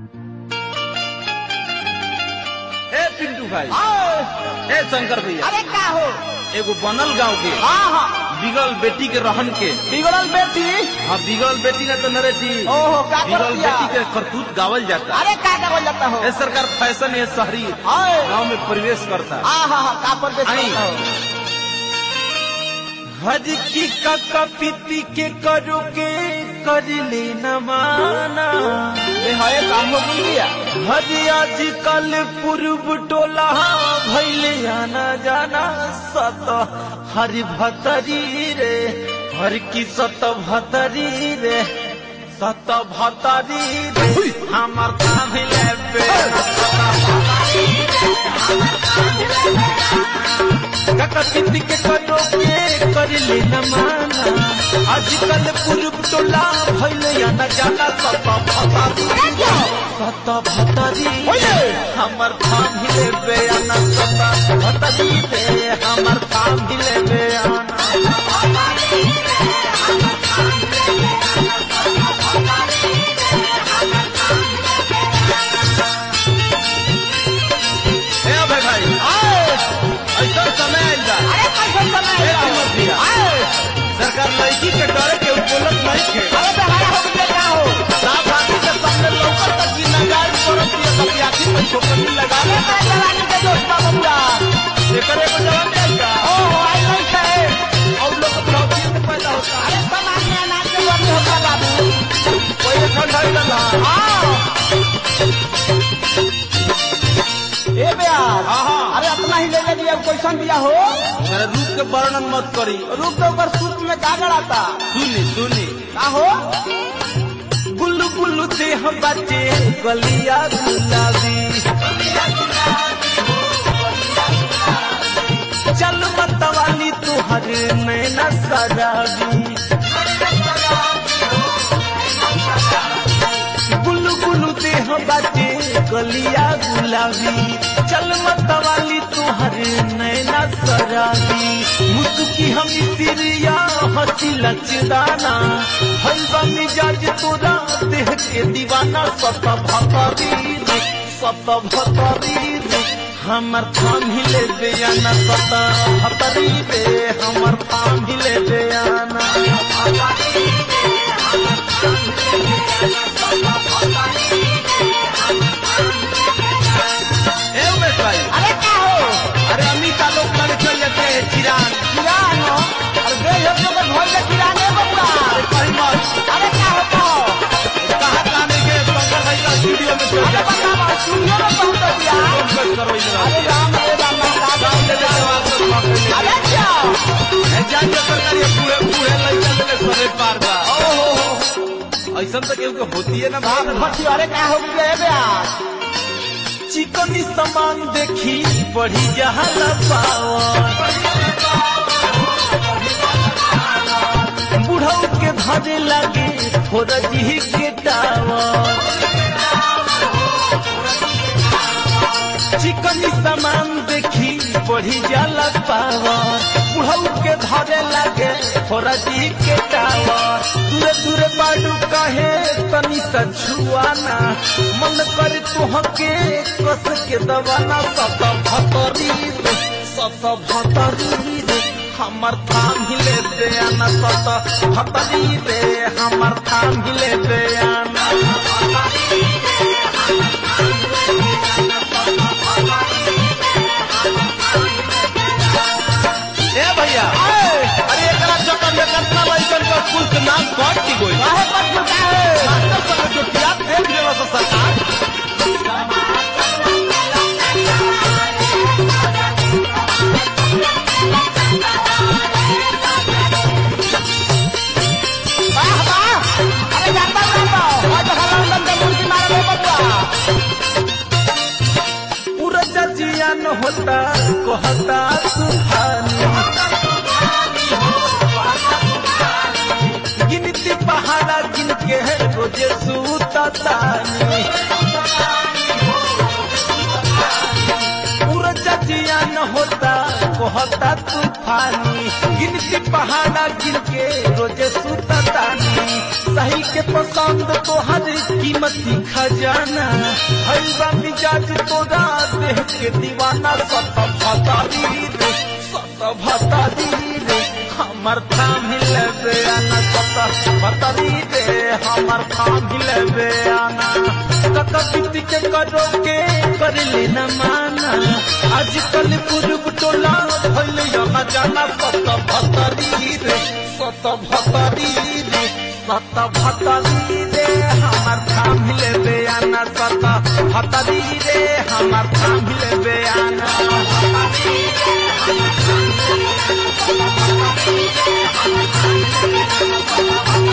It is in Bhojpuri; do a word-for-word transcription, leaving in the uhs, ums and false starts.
ए पिंटू भाई, ए शंकर भैया, अरे का हो एगो बनल गांव के हाँ हाँ बिगल बेटी के रहन के बिगड़ल बेटी। हाँ बिगल बेटी ने तो नरे थी। ओहो का कर बिगल दिया? बेटी के करतूत गावल जाता। अरे का का बोल जाता हो? ए सरकार फैशन ये शहरी हाय गांव में प्रवेश करता। हाँ हाँ हाँ का पर आई। करता हो? हज की काका पीती के करो के कर ले न माना। ये हाय काम हो गया। हज आजकल पूर्व टोला भैले आना जाना सत हर भतरी रे हर की सत भतरी रे सत भतरी रे हमर काम ले पे काका पीती के करो के कर ले न माना। आजकल पूर्व टोला भैले आना जाना सत भतरी सत भतरी हमर काम हिले बेयाना सत भतरी रे हमर काम हिले बेयाना। ए भाई भाई ऐसा समय आइल बा। अरे कैसे समय ए तिमर भैया, सरकार लड़की के डरे के बोलत नहीं थे। अरे बेहाया हो गया का हो? साफ आदमी के सामने लौकर तक की नगार करत दिया तब आखिर में छोकरी लगा ले। अरे जवानी के दोस्त का बबुआ। एकरे को जवान दे का ओहो आई नहीं है। और लोग ब्लॉक से पैदा होता है। अरे समाज में अनाज के वर्ग होगा बाबू। कोई ठंडा ही ना हाँ ए बेयार हाँ हाँ अरे अपना ही ले ले दिया कैसन दिया हो? मेरे रूप के वर्णन मत करी। रूप के ऊपर सूत में कागड़ आता सुनी सुनी का हो? गुल्लू गुल्लू देह बचे गलिया गुलाबी चल मतवाली तुहर नैना सराबी गुल्लू गुल्लू देह बचे गलिया गुलाबी चल मतवाली तुहर नैना सराबी मुस्की हम तिरिया हंसी लचदाना हलवा मिजाज तोरा देह के दीवाना सत भतरी रे सत भतरी रे हमर थाम हिले बेयाना सत भतरी रे हमर थाम हिले बेयाना। ए उमेश भाई, अरे का हो? अरे अमिता लोग लगे चल जाते हैं चिरान। किरान हो? अरे बे हम लोग के घर में किराने बबुआ। अरे कहीं मत अरे का होता हो? कहाँ जाने के शंकर भाई का स्टूडियो में चल अरे जाते हैं। बता स्टूडियो में पहुंच दिया। बस करो इधर आओ। अरे राम रे राम राम गाँव ले ले जवान को पकड़ ले। अरे क्या? ए जान जे सरकार ये पूरे पूरे लइका देले सरे पार बा। ओहो ऐसा तो केहू के होती है ना बाप भाई। भट्टी अरे का हो गया ए बेयार? चिकनी सामान देखी बढ़ी जहाला पावन बुढ़ऊ के धरे लगे फोरजी के टावर चिकनी सामान देखी बढ़ी जाला पावन बुढ़ऊ के धरे लगे फोरजी के टावर दूरे दूरे बाडू कहे तनी सा छुआना मन कर तुहके कस के दबाना सत भतरी रे सत भतरी रे हमर थाम हिले बेयाना सत भतरी रे हमर थाम हिले बेयाना। ए भैया अरे एकरा चक्कर में कितना लइकन का स्कूल के नाम कट की गई काहे पर झुका है? मास्टर सब जो टिया देख लेला तो सरकार वाह वाह अरे जाता जाता आज हलांदन के मुर्गी मारे बबुआ। पूरा जियान होता कहता सुहानी गिनती पहाड़ा गिन के रोजे सूता तानी पूरा जियान होता कहता तूफानी गिनती पहाड़ा गिन के रोजे सूता लूटतानी सही के पसंद तोहर कीमती खजाना भइल बा मिजाज तोरा देह के दीवाना सत भतारी रे सत भतारी रे हमर थाम लेबे आना सत भतारी रे हमर थाम लेबे आना कका बीती के करो के कर लेना माना आजकल पूर्व टोला भइल यहाँ जाना सत भतारी रे सत भतारी रे सत भतारी रे हमर थाम लेबे आना सत भतारी रे हमर थाम लेबे आना Thank you.